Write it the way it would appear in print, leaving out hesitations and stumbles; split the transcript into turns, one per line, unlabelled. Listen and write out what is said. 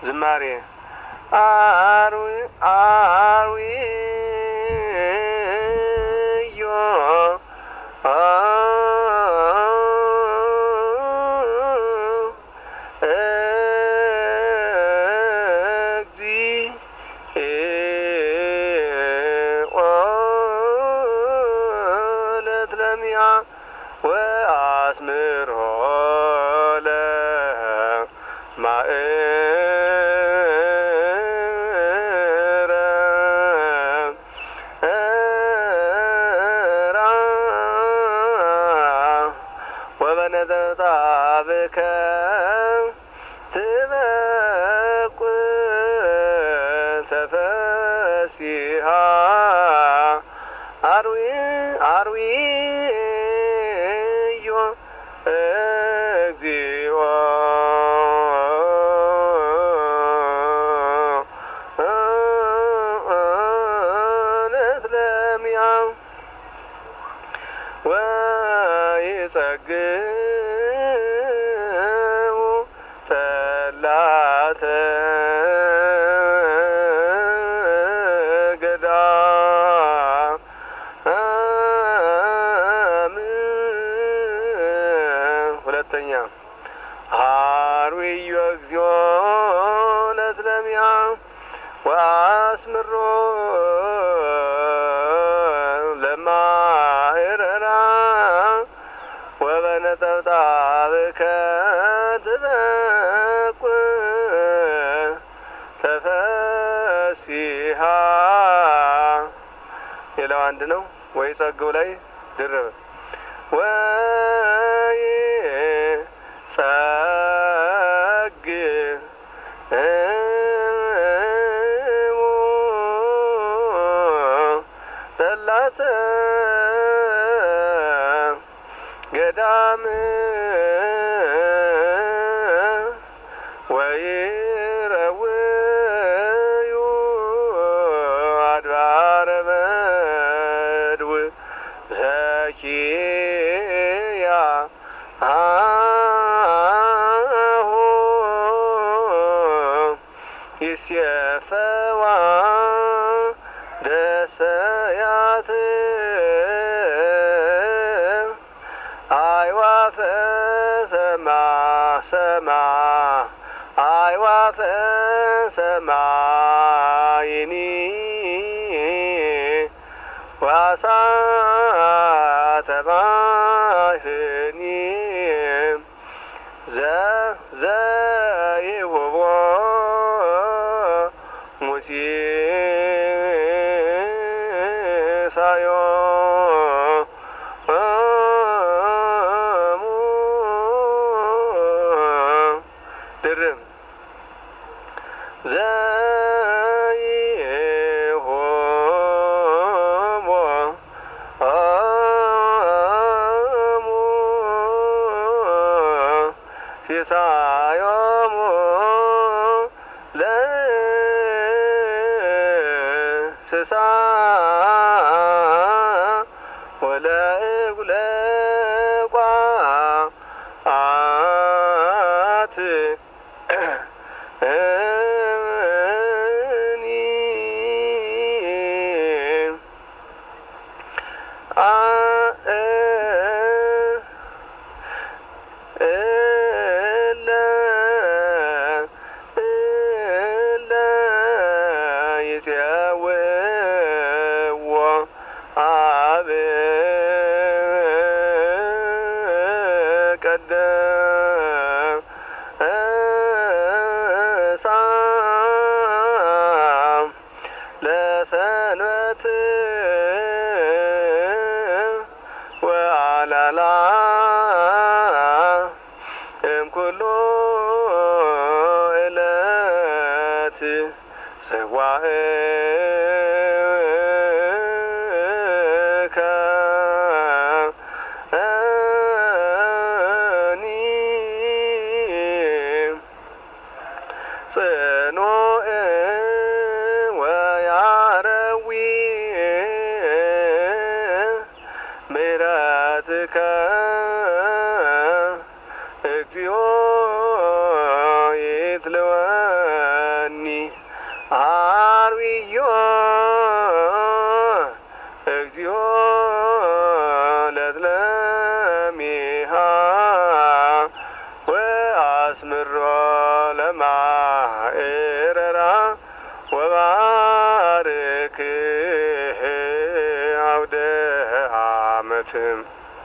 ዝማሬ አርዊ ዮ ለትለሚያ ወአስምሮ ወበነጠብጣብከ ትበቁ ተፈሲሃ አርዊዮ እግዚኦ ለትለሚያ ወይጸግቡ ጠላተ ገዳም ሁለተኛ አርዊዮ እግዚኦ ለትለሚያ ወአስምሮ ለማእረራ ወበነጠብጣብከ ትበቁ ተፈሲሃ ሌላው አንድ ነው። ወይ ጸግው ላይ ድርብ ወይ ጸግ ጠላተ ገዳም ወይረውዩ አድባረ በድው ዘኪያ አሁ ይሴፈዋ ደሰያት አይዋፈ ሰማ አይዋፈ ሰማይኒ ዋሳተ ባህኒ ዘይሁቦ ሙሴ ሳዮ ድርም ዘይሁቦ ሲሳዮሙ ለእንስሳ ወለእጉለ ቋአት ይፄውዎ አብ ቀደሳ ለሰንበት ወአላላ እምኩሉ ዕለት ስዋዕከ ጽኑዕ ወያረዊ ምሕረትከ እግዚኦ ይትለወ አስምሮ ለማኤረራ ወባርክ አውደ ዓመትም